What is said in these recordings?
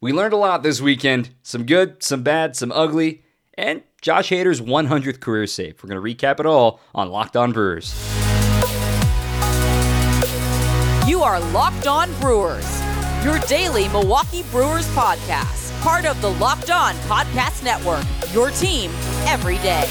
We learned a lot this weekend. Some good, some bad, some ugly, and Josh Hader's 100th career save. We're going to recap it all on Locked On Brewers. You are Locked On Brewers, your daily Milwaukee Brewers podcast. Part of the Locked On Podcast Network, your team every day.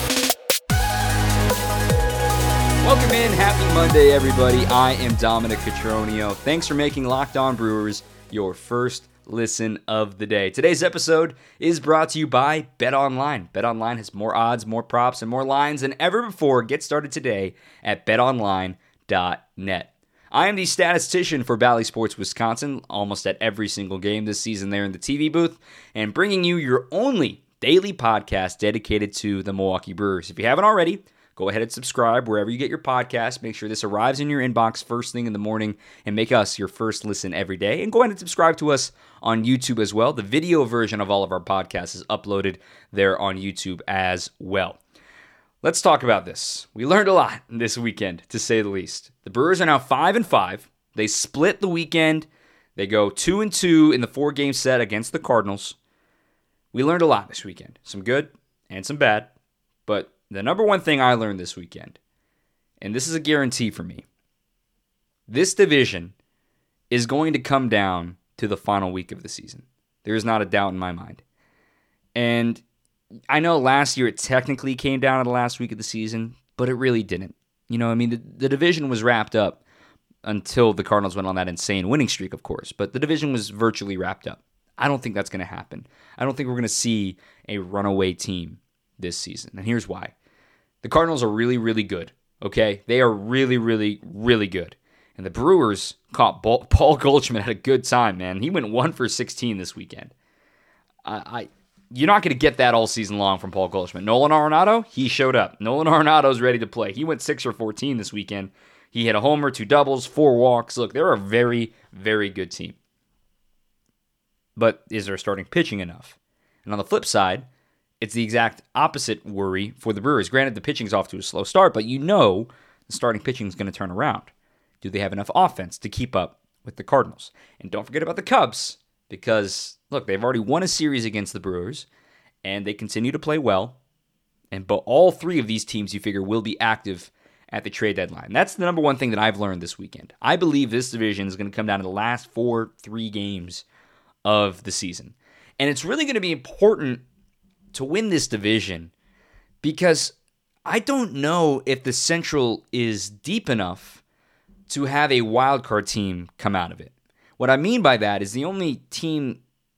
Welcome in. Happy Monday, everybody. I am Dominic Cotroneo. Thanks for making Locked On Brewers your first listen of the day. Today's episode is brought to you by BetOnline. BetOnline has more odds, more props, and more lines than ever before. Get started today at betonline.net. I am the statistician for Bally Sports Wisconsin, almost at every single game this season there in the TV booth, and bringing you your only daily podcast dedicated to the Milwaukee Brewers. If you haven't already, go ahead and subscribe wherever you get your podcast. Make sure this arrives in your inbox first thing in the morning and make us your first listen every day. And go ahead and subscribe to us on YouTube as well. The video version of all of our podcasts is uploaded there on YouTube as well. Let's talk about this. We learned a lot this weekend, to say the least. The Brewers are now 5-5. They split the weekend. They go 2-2 in the 4-game set against the Cardinals. We learned a lot this weekend. Some good and some bad. But the number one thing I learned this weekend, and this is a guarantee for me, this division is going to come down to the final week of the season. There is not a doubt in my mind. And I know last year it technically came down to the last week of the season, but it really didn't. You know, I mean, the division was wrapped up until the Cardinals went on that insane winning streak, of course, but the division was virtually wrapped up. I don't think that's going to happen. I don't think we're going to see a runaway team this season, and here's why. The Cardinals are really, really good, okay? They are really, really, really good. And the Brewers caught Paul Goldschmidt at a good time, man. He went 1 for 16 this weekend. You're not going to get that all season long from Paul Goldschmidt. Nolan Arenado, he showed up. Nolan Arenado's ready to play. He went 6 for 14 this weekend. He hit a homer, 2 doubles, 4 walks. Look, they're a very, very good team. But is their starting pitching enough? And on the flip side, it's the exact opposite worry for the Brewers. Granted, the pitching's off to a slow start, but you know the starting pitching is going to turn around. Do they have enough offense to keep up with the Cardinals? And don't forget about the Cubs, because, look, they've already won a series against the Brewers, and they continue to play well. But all three of these teams, you figure, will be active at the trade deadline. That's the number one thing that I've learned this weekend. I believe this division is going to come down to the last 3 games of the season. And it's really going to be important to win this division, because I don't know if the Central is deep enough to have a wild card team come out of it. What I mean by that is the only team,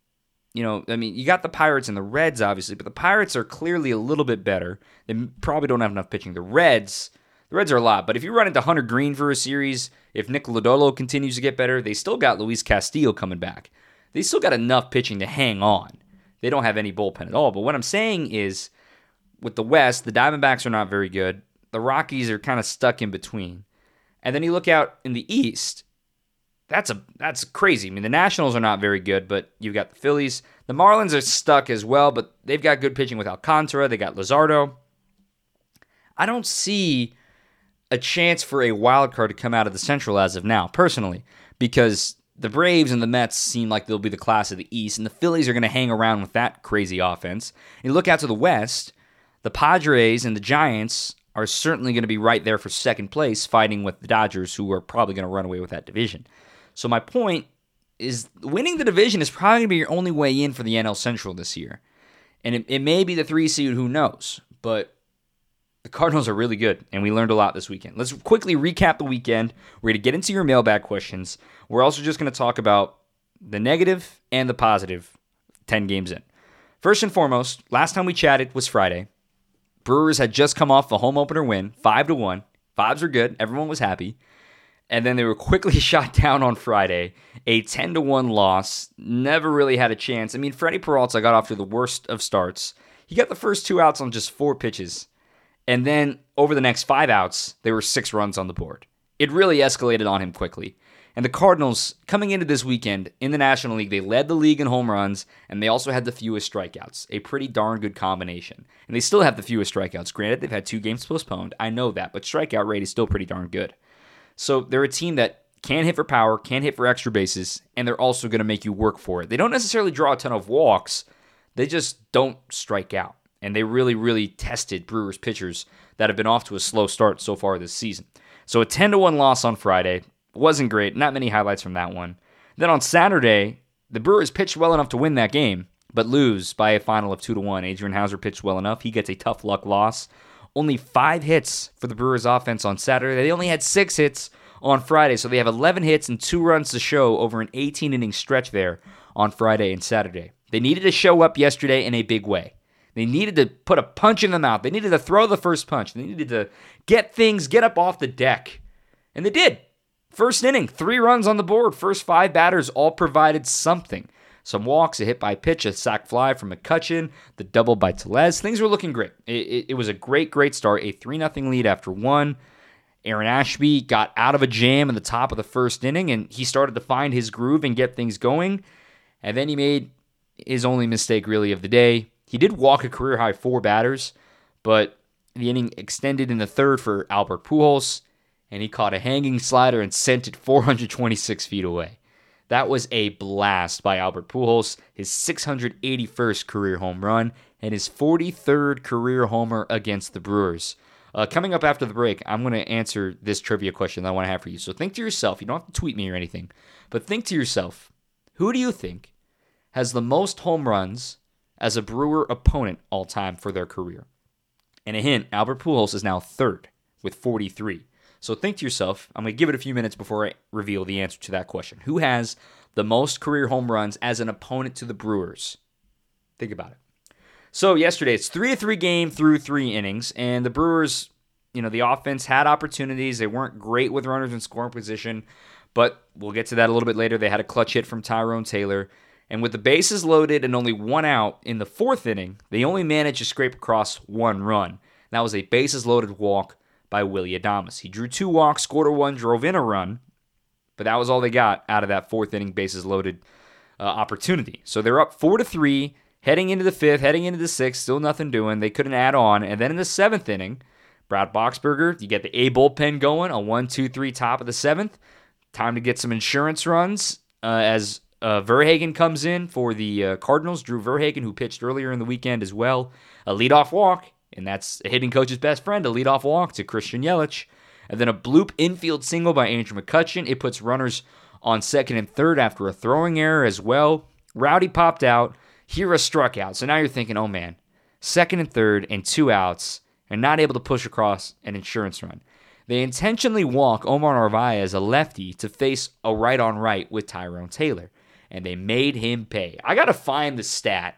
you got the Pirates and the Reds, obviously, but the Pirates are clearly a little bit better. They probably don't have enough pitching. The Reds are a lot, but if you run into Hunter Green for a series, if Nick Lodolo continues to get better, they still got Luis Castillo coming back. They still got enough pitching to hang on. They don't have any bullpen at all. But what I'm saying is, with the West, the Diamondbacks are not very good. The Rockies are kind of stuck in between. And then you look out in the East, that's crazy. I mean, the Nationals are not very good, but you've got the Phillies. The Marlins are stuck as well, but they've got good pitching with Alcantara. They got Luzardo. I don't see a chance for a wild card to come out of the Central as of now, personally, because the Braves and the Mets seem like they'll be the class of the East, and the Phillies are going to hang around with that crazy offense. And you look out to the West, the Padres and the Giants are certainly going to be right there for second place, fighting with the Dodgers, who are probably going to run away with that division. So my point is, winning the division is probably going to be your only way in for the NL Central this year. And it may be the 3 seed, who knows? But the Cardinals are really good, and we learned a lot this weekend. Let's quickly recap the weekend. We're going to get into your mailbag questions. We're also just going to talk about the negative and the positive 10 games in. First and foremost, last time we chatted was Friday. Brewers had just come off a home opener win, 5-1. Vibes were good. Everyone was happy. And then they were quickly shot down on Friday. A 10-1 loss. Never really had a chance. I mean, Freddie Peralta got off to the worst of starts. He got the first 2 outs on just 4 pitches. And then over the next 5 outs, there were 6 runs on the board. It really escalated on him quickly. And the Cardinals, coming into this weekend in the National League, they led the league in home runs, and they also had the fewest strikeouts. A pretty darn good combination. And they still have the fewest strikeouts. Granted, they've had 2 games postponed. I know that, but strikeout rate is still pretty darn good. So they're a team that can't hit for power, can't hit for extra bases, and they're also going to make you work for it. They don't necessarily draw a ton of walks. They just don't strike out. And they really, really tested Brewers pitchers that have been off to a slow start so far this season. So a 10-1 loss on Friday. Wasn't great. Not many highlights from that one. Then on Saturday, the Brewers pitched well enough to win that game, but lose by a final of 2-1. Adrian Hauser pitched well enough. He gets a tough luck loss. Only 5 hits for the Brewers offense on Saturday. They only had 6 hits on Friday, so they have 11 hits and 2 runs to show over an 18-inning stretch there on Friday and Saturday. They needed to show up yesterday in a big way. They needed to put a punch in the mouth. They needed to throw the first punch. They needed to get up off the deck. And they did. First inning, 3 runs on the board. First 5 batters all provided something. Some walks, a hit by pitch, a sac fly from McCutchen, the double by Tellez. Things were looking great. It was a great, great start. A 3-0 lead after 1. Aaron Ashby got out of a jam in the top of the first inning, and he started to find his groove and get things going. And then he made his only mistake, really, of the day. He did walk a career-high 4 batters, but the inning extended in the third for Albert Pujols, and he caught a hanging slider and sent it 426 feet away. That was a blast by Albert Pujols, his 681st career home run, and his 43rd career homer against the Brewers. Coming up after the break, I'm going to answer this trivia question that I want to have for you. So think to yourself, you don't have to tweet me or anything, but think to yourself, who do you think has the most home runs as a Brewer opponent all time for their career? And a hint, Albert Pujols is now 3rd with 43. So think to yourself, I'm going to give it a few minutes before I reveal the answer to that question. Who has the most career home runs as an opponent to the Brewers? Think about it. So yesterday, it's 3-3 game through 3 innings, and the Brewers, the offense had opportunities. They weren't great with runners in scoring position, but we'll get to that a little bit later. They had a clutch hit from Tyrone Taylor, and with the bases loaded and only 1 out in the 4th inning, they only managed to scrape across 1 run. That was a bases-loaded walk by Willy Adames. He drew 2 walks, scored a 1, drove in a run, but that was all they got out of that 4th inning bases-loaded opportunity. So they're up 4-3. Heading into the 5th, heading into the 6th, still nothing doing. They couldn't add on. And then in the 7th inning, Brad Boxberger, you get the A bullpen going, a 1-2-3 top of the 7th. Time to get some insurance runs as Verhagen comes in for the Cardinals. Drew Verhagen, who pitched earlier in the weekend as well. A leadoff walk, and that's a hitting coach's best friend, a leadoff walk to Christian Yelich. And then a bloop infield single by Andrew McCutchen. It puts runners on 2nd and 3rd after a throwing error as well. Rowdy popped out. Hira struck out. So now you're thinking, oh man, 2nd and 3rd and 2 outs and not able to push across an insurance run. They intentionally walk Omar Narvaez, a lefty, to face a right-on-right with Tyrone Taylor, and they made him pay. I got to find the stat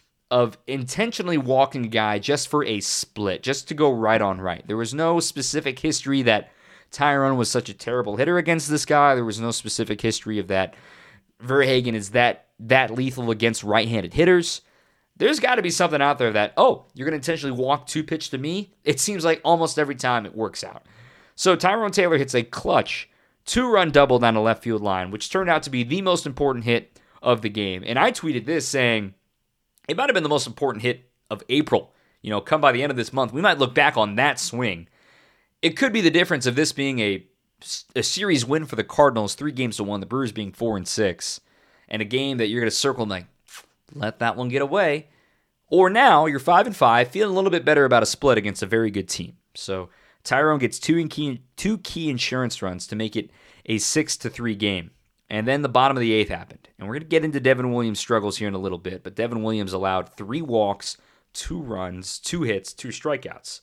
of intentionally walking a guy just for a split, just to go right-on-right. There was no specific history that Tyrone was such a terrible hitter against this guy. There was no specific history of that Verhagen is that lethal against right-handed hitters. There's got to be something out there that, you're going to intentionally walk 2 pitch to me? It seems like almost every time it works out. So Tyrone Taylor hits a clutch 2-run double down the left field line, which turned out to be the most important hit of the game. And I tweeted this saying, it might have been the most important hit of April. Come by the end of this month, we might look back on that swing. It could be the difference of this being a series win for the Cardinals, 3-1, the Brewers being 4-6, and a game that you're going to circle and like, let that one get away. Or now you're 5-5, feeling a little bit better about a split against a very good team. So Tyrone gets 2 key insurance runs to make it a 6-3 game. And then the bottom of the 8th happened. And we're going to get into Devin Williams' struggles here in a little bit, but Devin Williams allowed 3 walks, 2 runs, 2 hits, 2 strikeouts.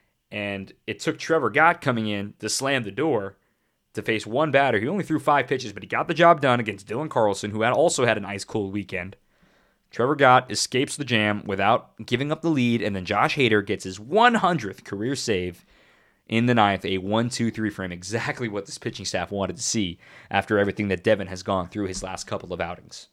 And it took Trevor Gott coming in to slam the door to face 1 batter. He only threw 5 pitches, but he got the job done against Dylan Carlson, who also had an ice-cold weekend. Trevor Gott escapes the jam without giving up the lead, and then Josh Hader gets his 100th career save in the 9th, a 1-2-3 frame, exactly what this pitching staff wanted to see after everything that Devin has gone through his last couple of outings.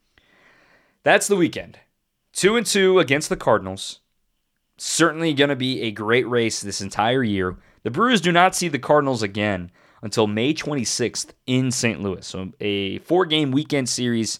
That's the weekend. 2-2 against the Cardinals. Certainly going to be a great race this entire year. The Brewers do not see the Cardinals again until May 26th in St. Louis. So a 4-game weekend series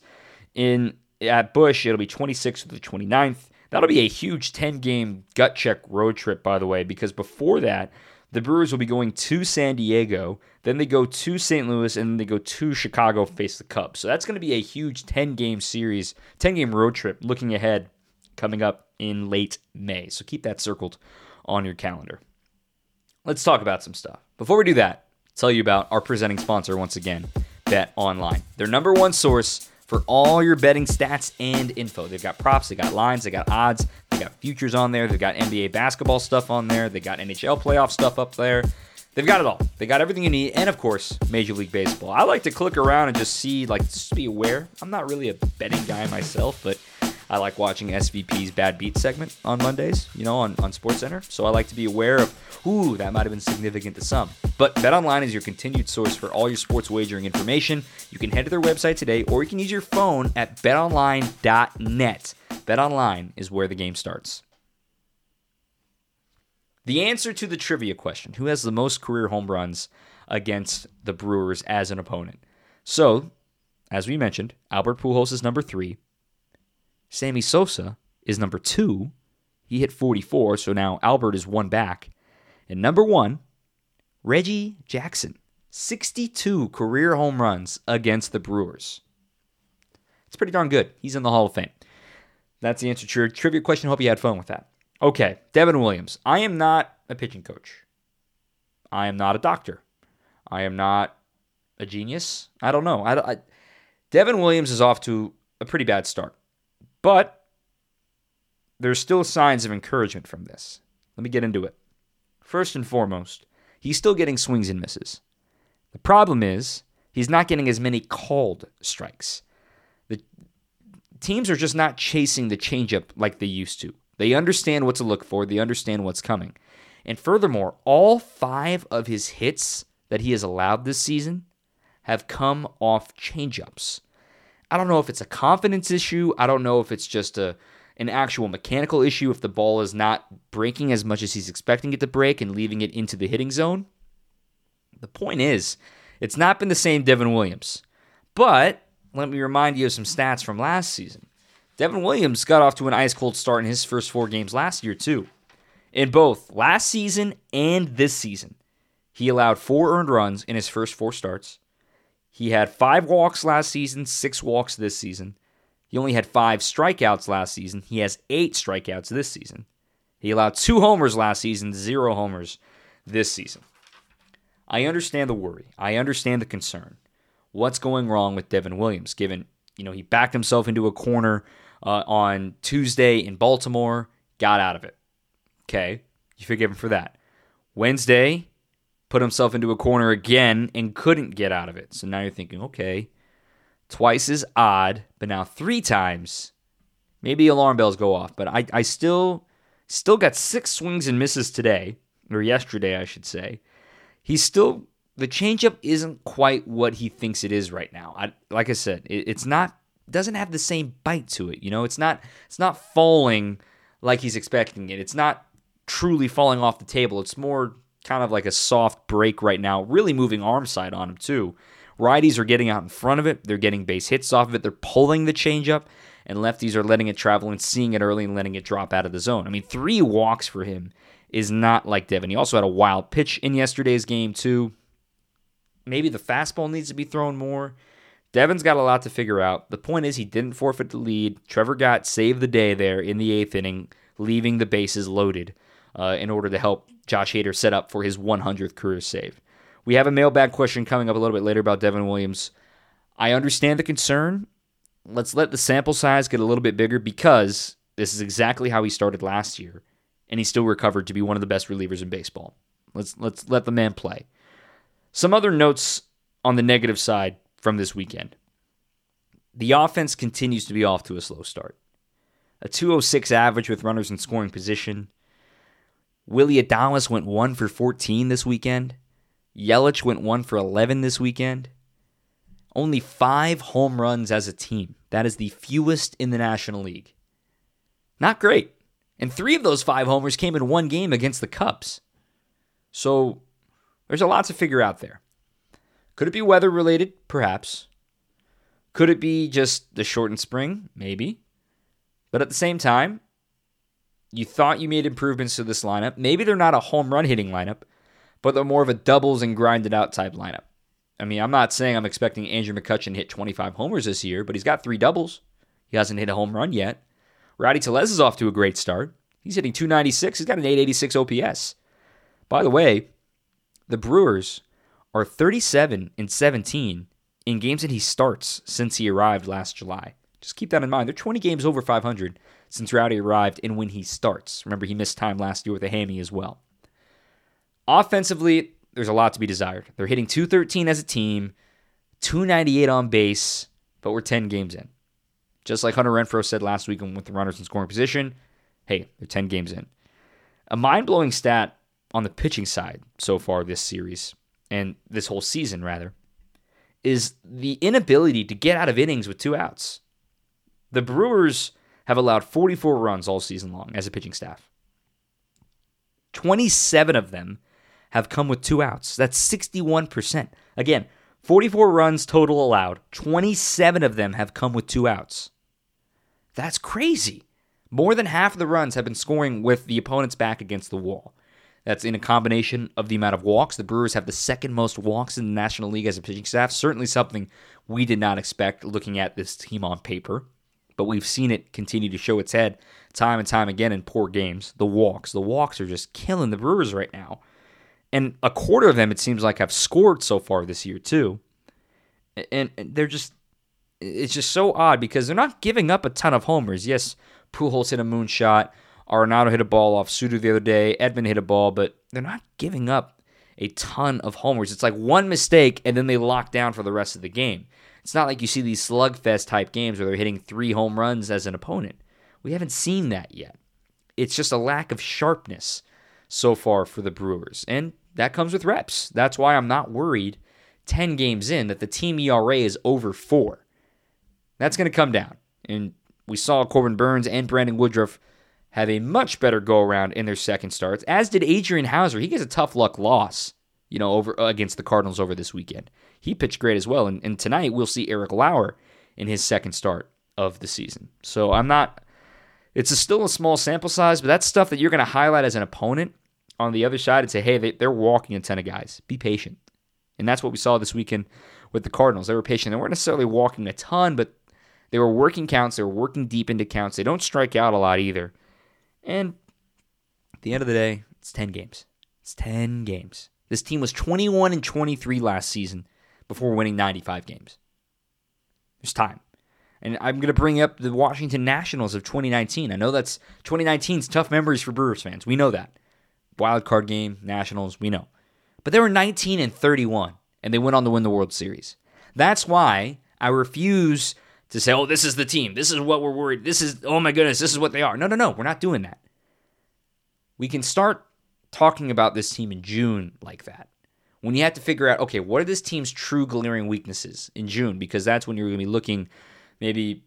at Busch. It'll be 26th to the 29th. That'll be a huge 10-game gut check road trip, by the way, because before that, the Brewers will be going to San Diego. Then they go to St. Louis, and then they go to Chicago, face the Cubs. So that's going to be a huge 10-game series, 10-game road trip looking ahead coming up in late May. So keep that circled on your calendar. Let's talk about some stuff. Before we do that, tell you about our presenting sponsor once again, Bet Online. Their number one source for all your betting stats and info. They've got props, they got lines, they got odds, they got futures on there, they've got NBA basketball stuff on there, they got NHL playoff stuff up there. They've got it all. They got everything you need, and of course, Major League Baseball. I like to click around and just see, just be aware. I'm not really a betting guy myself, but I like watching SVP's Bad Beat segment on Mondays, on SportsCenter. So I like to be aware of, that might have been significant to some. But BetOnline is your continued source for all your sports wagering information. You can head to their website today, or you can use your phone at betonline.net. BetOnline is where the game starts. The answer to the trivia question, who has the most career home runs against the Brewers as an opponent? So, as we mentioned, Albert Pujols is number 3. Sammy Sosa is number 2. He hit 44, so now Albert is 1 back. And number 1, Reggie Jackson, 62 career home runs against the Brewers. It's pretty darn good. He's in the Hall of Fame. That's the answer to your trivia question. Hope you had fun with that. Okay, Devin Williams. I am not a pitching coach. I am not a doctor. I am not a genius. I don't know. Devin Williams is off to a pretty bad start. But there's still signs of encouragement from this. Let me get into it. First and foremost, he's still getting swings and misses. The problem is he's not getting as many called strikes. The teams are just not chasing the changeup like they used to. They understand what to look for. They understand what's coming. And furthermore, all 5 of his hits that he has allowed this season have come off changeups. I don't know if it's a confidence issue. I don't know if it's just an actual mechanical issue, if the ball is not breaking as much as he's expecting it to break and leaving it into the hitting zone. The point is, it's not been the same Devin Williams. But let me remind you of some stats from last season. Devin Williams got off to an ice-cold start in his first 4 games last year, too. In both last season and this season, he allowed 4 earned runs in his first 4 starts. He had 5 walks last season, 6 walks this season. He only had 5 strikeouts last season. He has 8 strikeouts this season. He allowed 2 homers last season, 0 homers this season. I understand the worry. I understand the concern. What's going wrong with Devin Williams, given, he backed himself into a corner on Tuesday in Baltimore, got out of it. Okay, you forgive him for that. Wednesday, put himself into a corner again and couldn't get out of it. So now you're thinking, okay, twice is odd, but now 3 times, maybe alarm bells go off. But I still got 6 swings and misses today, or yesterday, I should say. The changeup isn't quite what he thinks it is right now. Like I said, it's not. Doesn't have the same bite to it. It's not falling like he's expecting it. It's not truly falling off the table. It's more kind of like a soft break right now, really moving arm side on him too. Righties are getting out in front of it. They're getting base hits off of it. They're pulling the changeup, and lefties are letting it travel and seeing it early and letting it drop out of the zone. 3 walks for him is not like Devin. He also had a wild pitch in yesterday's game too. Maybe the fastball needs to be thrown more. Devin's got a lot to figure out. The point is he didn't forfeit the lead. Trevor Gott saved the day there in the 8th inning, leaving the bases loaded in order to help Josh Hader set up for his 100th career save. We have a mailbag question coming up a little bit later about Devin Williams. I understand the concern. Let's let the sample size get a little bit bigger because this is exactly how he started last year, and he still recovered to be one of the best relievers in baseball. Let's let the man play. Some other notes on the negative side from this weekend. The offense continues to be off to a slow start. A 206 average with runners in scoring position. Willy Adames went 1 for 14 this weekend. Yelich went 1 for 11 this weekend. Only 5 home runs as a team. That is the fewest in the National League. Not great. And 3 of those 5 homers came in 1 game against the Cubs. So there's a lot to figure out there. Could it be weather related? Perhaps. Could it be just the shortened spring? Maybe. But at the same time, you thought you made improvements to this lineup. Maybe they're not a home run hitting lineup, but they're more of a doubles and grinded out type lineup. I mean, I'm not saying I'm expecting Andrew McCutchen to hit 25 homers this year, but he's got 3 doubles. He hasn't hit a home run yet. Rowdy Tellez is off to a great start. He's hitting .296. He's got an .886 OPS. By the way, the Brewers are 37-17 in games that he starts since he arrived last July. Just keep that in mind. They're 20 games over 500 since Rowdy arrived and when he starts. Remember, he missed time last year with a hammy as well. Offensively, there's a lot to be desired. They're hitting .213 as a team, .298 on base, but we're 10 games in. Just like Hunter Renfroe said last week with the runners in scoring position, hey, they're 10 games in. A mind-blowing stat on the pitching side so far this series, and this whole season rather, is the inability to get out of innings with 2 outs. The Brewers have allowed 44 runs all season long as a pitching staff. 27 of them have come with 2 outs. That's 61%. Again, 44 runs total allowed. 27 of them have come with 2 outs. That's crazy. More than half of the runs have been scoring with the opponent's back against the wall. That's in a combination of the amount of walks. The Brewers have the second most walks in the National League as a pitching staff. Certainly something we did not expect looking at this team on paper. But we've seen it continue to show its head time and time again in poor games. The walks are just killing the Brewers right now. And a quarter of them, it seems like, have scored so far this year, too. And they're just, it's just so odd because they're not giving up a ton of homers. Yes, Pujols hit a moonshot. Arenado hit a ball off Suter the other day. Edman hit a ball, but they're not giving up a ton of homers. It's like one mistake, and then they lock down for the rest of the game. It's not like you see these slugfest type games where they're hitting 3 home runs as an opponent. We haven't seen that yet. It's just a lack of sharpness so far for the Brewers, and that comes with reps. That's why I'm not worried 10 games in that the team ERA is over 4. That's going to come down, and we saw Corbin Burns and Brandon Woodruff have a much better go-around in their second starts, as did Adrian Hauser. He gets a tough luck loss, over against the Cardinals over this weekend. He pitched great as well, and tonight we'll see Eric Lauer in his second start of the season. So it's still a small sample size, but that's stuff that you're going to highlight as an opponent on the other side and say, hey, they're walking a ton of guys. Be patient. And that's what we saw this weekend with the Cardinals. They were patient. They weren't necessarily walking a ton, but they were working counts. They were working deep into counts. They don't strike out a lot either. And at the end of the day, it's 10 games. It's 10 games. This team was 21-23 last season before winning 95 games. There's time. And I'm going to bring up the Washington Nationals of 2019. I know that's 2019's tough memories for Brewers fans. We know that. Wild card game, Nationals, we know. But they were 19-31, and they went on to win the World Series. That's why I refuse to say, oh, this is the team. This is what we're worried. This is, oh my goodness, this is what they are. No. We're not doing that. We can start talking about this team in June like that. When you have to figure out, okay, what are this team's true glaring weaknesses in June? Because that's when you're going to be looking maybe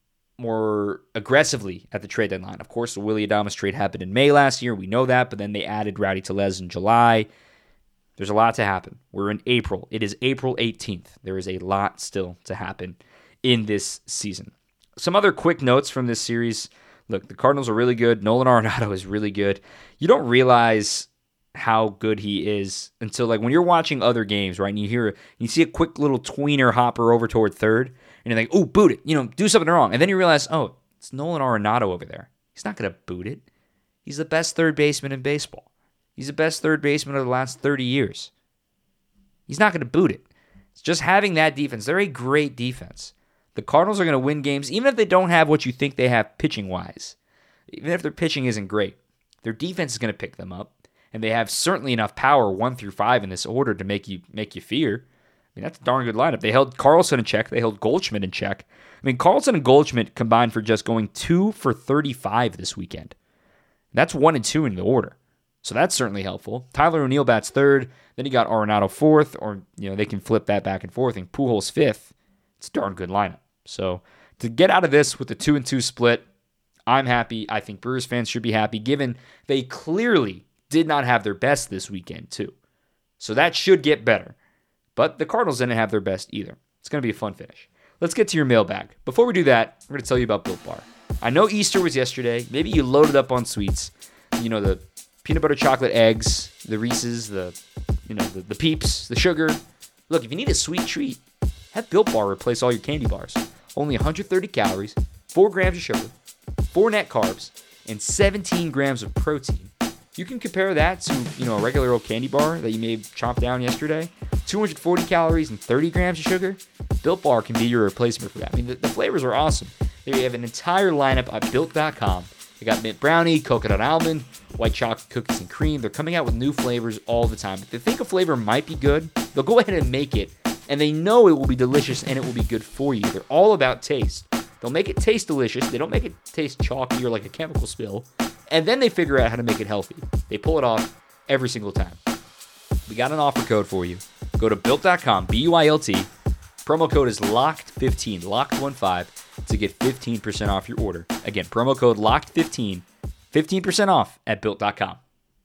more aggressively at the trade deadline. Of course, the Willy Adames trade happened in May last year. We know that, but then they added Rowdy Tellez in July. There's a lot to happen. We're in April. It is April 18th. There is a lot still to happen in this season. Some other quick notes from this series. Look, the Cardinals are really good. Nolan Arenado is really good. You don't realize how good he is until when you're watching other games, right? And you see a quick little tweener hopper over toward third, and you're like, oh, boot it. Do something wrong. And then you realize, oh, it's Nolan Arenado over there. He's not going to boot it. He's the best third baseman in baseball. He's the best third baseman of the last 30 years. He's not going to boot it. It's just having that defense. They're a great defense. The Cardinals are going to win games, even if they don't have what you think they have pitching-wise. Even if their pitching isn't great, their defense is going to pick them up, and they have certainly enough power 1 through 5 in this order to make you fear. I mean, that's a darn good lineup. They held Carlson in check. They held Goldschmidt in check. I mean, Carlson and Goldschmidt combined for just going 2 for 35 this weekend. That's 1 and 2 in the order. So that's certainly helpful. Tyler O'Neill bats third. Then you got Arenado fourth, or they can flip that back and forth, and Pujols fifth. It's a darn good lineup. So to get out of this with the 2-2 split, I'm happy. I think Brewers fans should be happy, given they clearly did not have their best this weekend, too. So that should get better. But the Cardinals didn't have their best either. It's going to be a fun finish. Let's get to your mailbag. Before we do that, I'm going to tell you about Built Bar. I know Easter was yesterday. Maybe you loaded up on sweets. The peanut butter chocolate eggs, the Reese's, the the Peeps, the sugar. Look, if you need a sweet treat, have Built Bar replace all your candy bars. Only 130 calories, 4 grams of sugar, 4 net carbs, and 17 grams of protein. You can compare that to, a regular old candy bar that you may have chomped down yesterday. 240 calories and 30 grams of sugar. Built Bar can be your replacement for that. I mean, the flavors are awesome. They have an entire lineup at Built.com. They got mint brownie, coconut almond, white chocolate cookies and cream. They're coming out with new flavors all the time. If they think a flavor might be good, they'll go ahead and make it. And they know it will be delicious and it will be good for you. They're all about taste. They'll make it taste delicious. They don't make it taste chalky or like a chemical spill. And then they figure out how to make it healthy. They pull it off every single time. We got an offer code for you. Go to Built.com, BUILT. Promo code is LOCKED15, LOCKED15, to get 15% off your order. Again, promo code LOCKED15, 15% off at Built.com.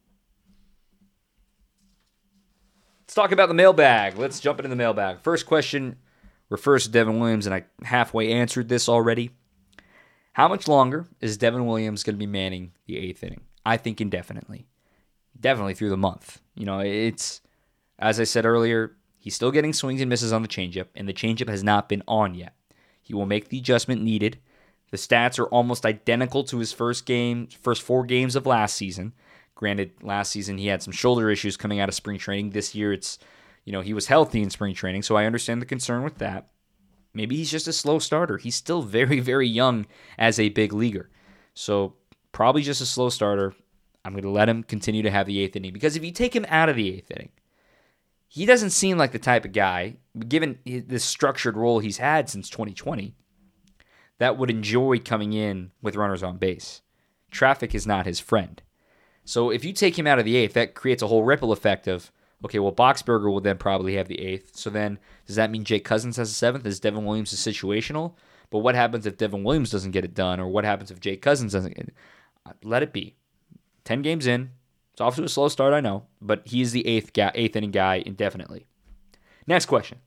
Let's talk about the mailbag. Let's jump into the mailbag. First question refers to Devin Williams, and I halfway answered this already. How much longer is Devin Williams going to be manning the 8th inning? I think indefinitely. Definitely through the month. It's, as I said earlier, he's still getting swings and misses on the changeup, and the changeup has not been on yet. He will make the adjustment needed. The stats are almost identical to his first 4 games of last season. Granted, last season he had some shoulder issues coming out of spring training. This year he was healthy in spring training, so I understand the concern with that. Maybe he's just a slow starter. He's still very, very young as a big leaguer. So probably just a slow starter. I'm going to let him continue to have the 8th inning, because if you take him out of the 8th inning, he doesn't seem like the type of guy, given this structured role he's had since 2020, that would enjoy coming in with runners on base. Traffic is not his friend. So if you take him out of the 8th, that creates a whole ripple effect of, okay, well, Boxberger will then probably have the 8th. So then does that mean Jake Cousins has the 7th? Is Devin Williams is situational? But what happens if Devin Williams doesn't get it done? Or what happens if Jake Cousins doesn't get it? Let it be. 10 games in. It's off to a slow start, I know. But he is the 8th inning guy indefinitely. Next question.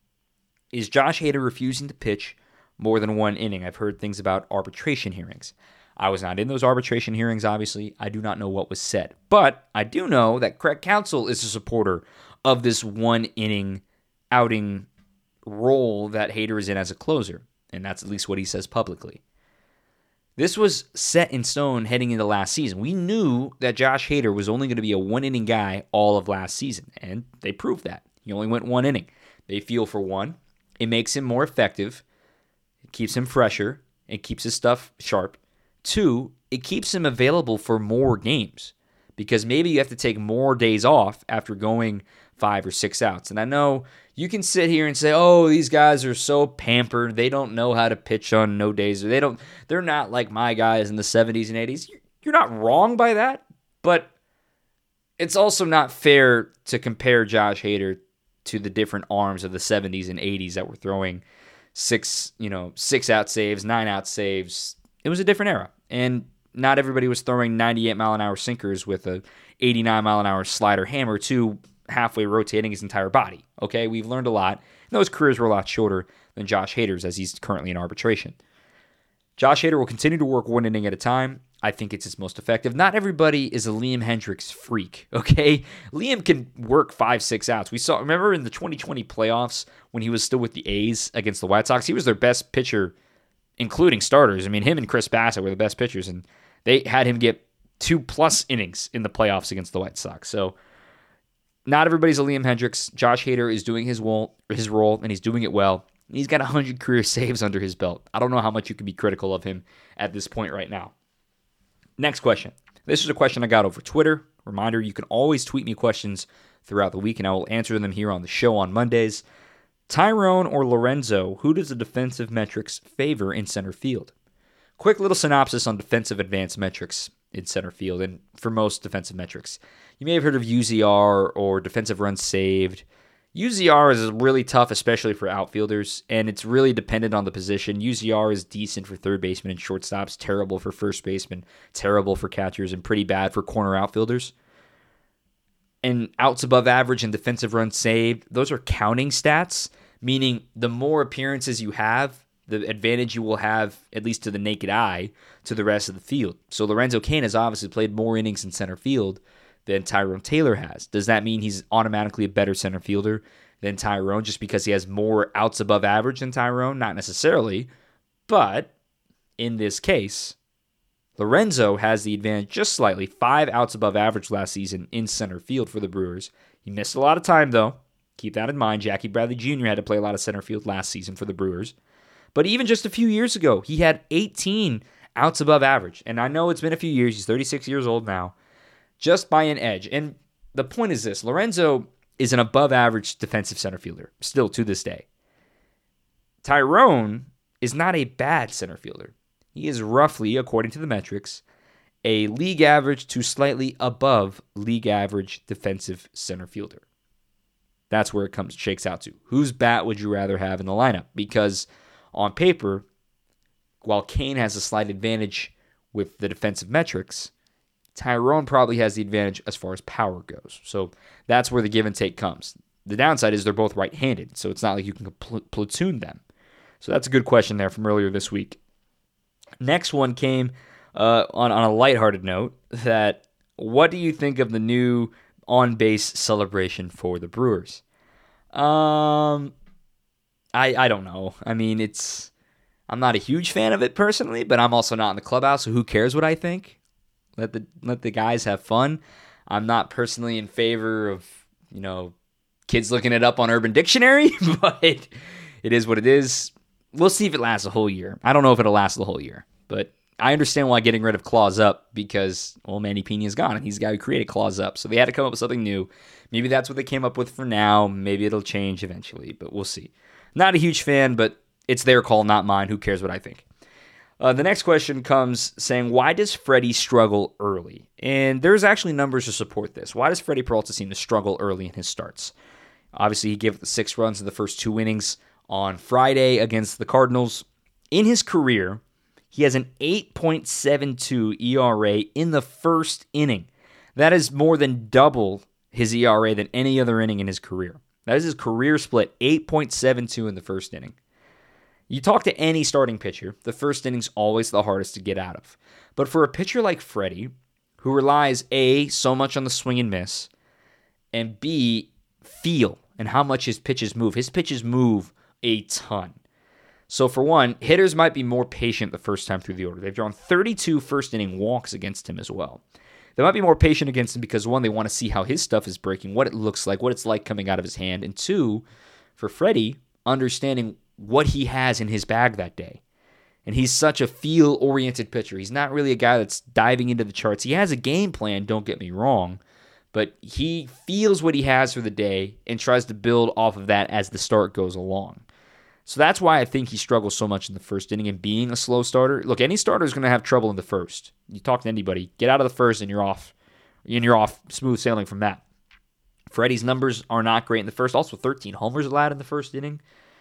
Is Josh Hader refusing to pitch more than 1 inning? I've heard things about arbitration hearings. I was not in those arbitration hearings, obviously. I do not know what was said. But I do know that Craig Counsell is a supporter of this 1 inning outing role that Hader is in as a closer. And that's at least what he says publicly. This was set in stone heading into last season. We knew that Josh Hader was only going to be a 1 inning guy all of last season. And they proved that. He only went 1 inning. They feel for 1. It makes him more effective. It keeps him fresher. It keeps his stuff sharp. 2, it keeps him available for more games, because maybe you have to take more days off after going 5 or 6 outs. And I know you can sit here and say, oh, these guys are so pampered. They don't know how to pitch on no days. They're not like my guys in the 70s and 80s. You're not wrong by that, but it's also not fair to compare Josh Hader to the different arms of the 70s and 80s that were throwing 6 out saves, 9 out saves. It was a different era, and not everybody was throwing 98-mile-an-hour sinkers with a 89-mile-an-hour slider hammer to halfway rotating his entire body. Okay, we've learned a lot. And those careers were a lot shorter than Josh Hader's, as he's currently in arbitration. Josh Hader will continue to work 1 inning at a time. I think it's his most effective. Not everybody is a Liam Hendriks freak, okay? Liam can work 5-6 outs. Remember in the 2020 playoffs when he was still with the A's against the White Sox, he was their best pitcher, including starters. I mean, him and Chris Bassett were the best pitchers, and they had him get 2+ innings in the playoffs against the White Sox. So not everybody's a Liam Hendriks. Josh Hader is doing his role, and he's doing it well. He's got 100 career saves under his belt. I don't know how much you can be critical of him at this point right now. Next question. This is a question I got over Twitter. Reminder, you can always tweet me questions throughout the week, and I will answer them here on the show on Mondays. Tyrone or Lorenzo, who does the defensive metrics favor in center field? Quick little synopsis on defensive advanced metrics in center field, and for most defensive metrics. You may have heard of UZR or defensive runs saved. UZR is really tough, especially for outfielders, and it's really dependent on the position. UZR is decent for third baseman and shortstops, terrible for first baseman, terrible for catchers, and pretty bad for corner outfielders. And outs above average and defensive runs saved, those are counting stats, meaning the more appearances you have, the advantage you will have, at least to the naked eye, to the rest of the field. So Lorenzo Cain has obviously played more innings in center field than Tyrone Taylor has. Does that mean he's automatically a better center fielder than Tyrone just because he has more outs above average than Tyrone? Not necessarily. But in this case, Lorenzo has the advantage just slightly. 5 outs above average last season in center field for the Brewers. He missed a lot of time, though. Keep that in mind. Jackie Bradley Jr. had to play a lot of center field last season for the Brewers. But even just a few years ago, he had 18 outs above average. And I know it's been a few years. He's 36 years old now. Just by an edge. And the point is this. Lorenzo is an above average defensive center fielder, still to this day. Tyrone is not a bad center fielder. He is roughly, according to the metrics, a league average to slightly above league average defensive center fielder. That's where it shakes out to. Whose bat would you rather have in the lineup? Because on paper, while Kane has a slight advantage with the defensive metrics, Tyrone probably has the advantage as far as power goes. So that's where the give and take comes. The downside is they're both right-handed, so it's not like you can platoon them. So that's a good question there from earlier this week. Next one came on a lighthearted note that what do you think of the new on-base celebration for the Brewers? I don't know. I mean, I'm not a huge fan of it personally, but I'm also not in the clubhouse, so who cares what I think? Let the guys have fun. I'm not personally in favor of, kids looking it up on Urban Dictionary, but it is what it is. We'll see if it lasts a whole year. I don't know if it'll last the whole year, but I understand why getting rid of Claws Up because, Manny Piña's gone, and he's the guy who created Claws Up, so they had to come up with something new. Maybe that's what they came up with for now. Maybe it'll change eventually, but we'll see. Not a huge fan, but it's their call, not mine. Who cares what I think? The next question comes saying, why does Freddie struggle early? And there's actually numbers to support this. Why does Freddie Peralta seem to struggle early in his starts? Obviously, he gave the 6 runs in the first 2 innings on Friday against the Cardinals. In his career, he has an 8.72 ERA in the first inning. That is more than double his ERA than any other inning in his career. That is his career split, 8.72 in the first inning. You talk to any starting pitcher, the first inning's always the hardest to get out of. But for a pitcher like Freddie, who relies A, so much on the swing and miss, and B, feel and how much his pitches move a ton. So for one, hitters might be more patient the first time through the order. They've drawn 32 first-inning walks against him as well. They might be more patient against him because, one, they want to see how his stuff is breaking, what it looks like, what it's like coming out of his hand, and 2, for Freddie, understanding what he has in his bag that day. And he's such a feel-oriented pitcher. He's not really a guy that's diving into the charts. He has a game plan, don't get me wrong, but he feels what he has for the day and tries to build off of that as the start goes along. So that's why I think he struggles so much in the first inning and being a slow starter. Look, any starter is going to have trouble in the first. You talk to anybody, get out of the first and you're off. And you're off smooth sailing from that. Freddie's numbers are not great in the first. Also 13 homers allowed in the first inning.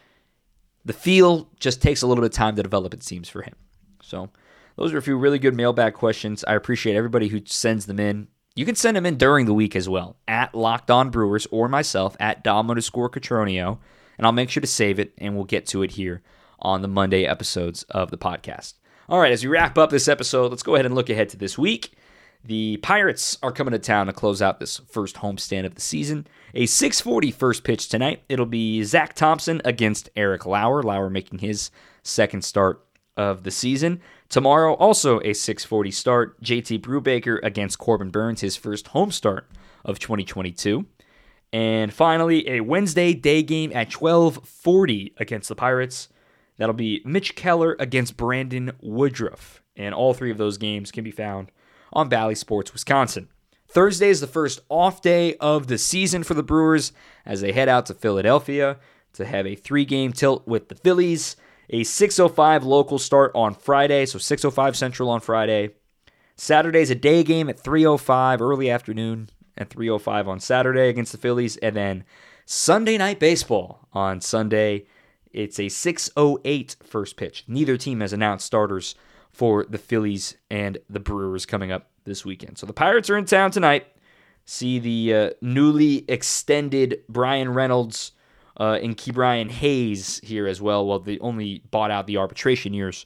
The feel just takes a little bit of time to develop, it seems, for him. So those are a few really good mailbag questions. I appreciate everybody who sends them in. You can send them in during the week as well, at Locked On Brewers or myself, at Dom_Catronio, and I'll make sure to save it, and we'll get to it here on the Monday episodes of the podcast. All right, as we wrap up this episode, let's go ahead and look ahead to this week. The Pirates are coming to town to close out this first homestand of the season. A 6:40 first pitch tonight. It'll be Zach Thompson against Eric Lauer. Lauer making his second start of the season. Tomorrow, also a 6:40 start. JT Brubaker against Corbin Burns, his first home start of 2022. And finally, a Wednesday day game at 12:40 against the Pirates. That'll be Mitch Keller against Brandon Woodruff. And all 3 of those games can be found on Bally Sports Wisconsin. Thursday is the first off day of the season for the Brewers as they head out to Philadelphia to have a 3-game tilt with the Phillies. A 6:05 local start on Friday, so 6:05 Central on Friday. Saturday's a day game at 3:05, early afternoon at 3:05 on Saturday against the Phillies. And then Sunday Night Baseball on Sunday. It's a 6:08 first pitch. Neither team has announced starters for the Phillies and the Brewers coming up this weekend. So the Pirates are in town tonight. See the newly extended Brian Reynolds and Ke'Bryan Hayes here as well. Well, they only bought out the arbitration years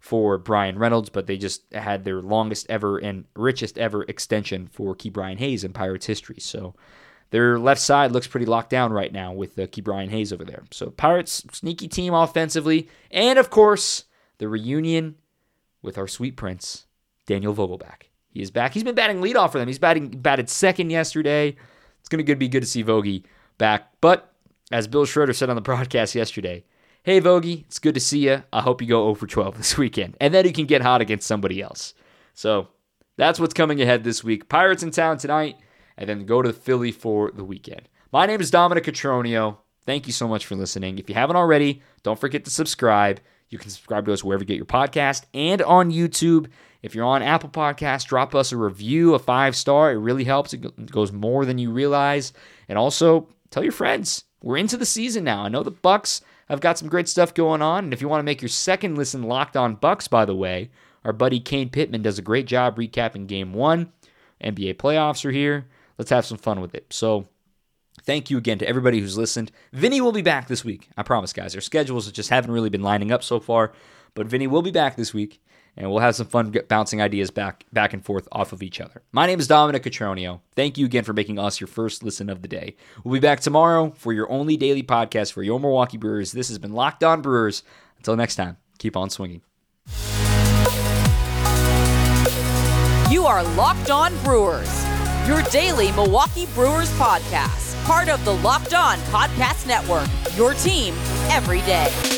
for Brian Reynolds, but they just had their longest ever and richest ever extension for Ke'Bryan Hayes in Pirates history. So their left side looks pretty locked down right now with Ke'Bryan Hayes over there. So Pirates, sneaky team offensively. And, of course, the reunion with our sweet prince, Daniel Vogelbach. He is back. He's been batting leadoff for them. He's batted second yesterday. It's going to be good to see Vogie back. But, as Bill Schroeder said on the broadcast yesterday, hey, Vogie, it's good to see you. I hope you go 0 for 12 this weekend. And then you can get hot against somebody else. So that's what's coming ahead this week. Pirates in town tonight, and then go to Philly for the weekend. My name is Dominic Cotroneo. Thank you so much for listening. If you haven't already, don't forget to subscribe. You can subscribe to us wherever you get your podcast and on YouTube. If you're on Apple Podcasts, drop us a review, a 5-star. It really helps. It goes more than you realize. And also, tell your friends. We're into the season now. I know the Bucks have got some great stuff going on. And if you want to make your second listen Locked On Bucks, by the way, our buddy Kane Pittman does a great job recapping Game 1. NBA playoffs are here. Let's have some fun with it. So thank you again to everybody who's listened. Vinny will be back this week. I promise, guys. Our schedules just haven't really been lining up so far. But Vinny will be back this week, and we'll have some fun bouncing ideas back and forth off of each other. My name is Dominic Cotroneo. Thank you again for making us your first listen of the day. We'll be back tomorrow for your only daily podcast for your Milwaukee Brewers. This has been Locked On Brewers. Until next time, keep on swinging. You are Locked On Brewers, your daily Milwaukee Brewers podcast. Part of the Locked On Podcast Network, your team every day.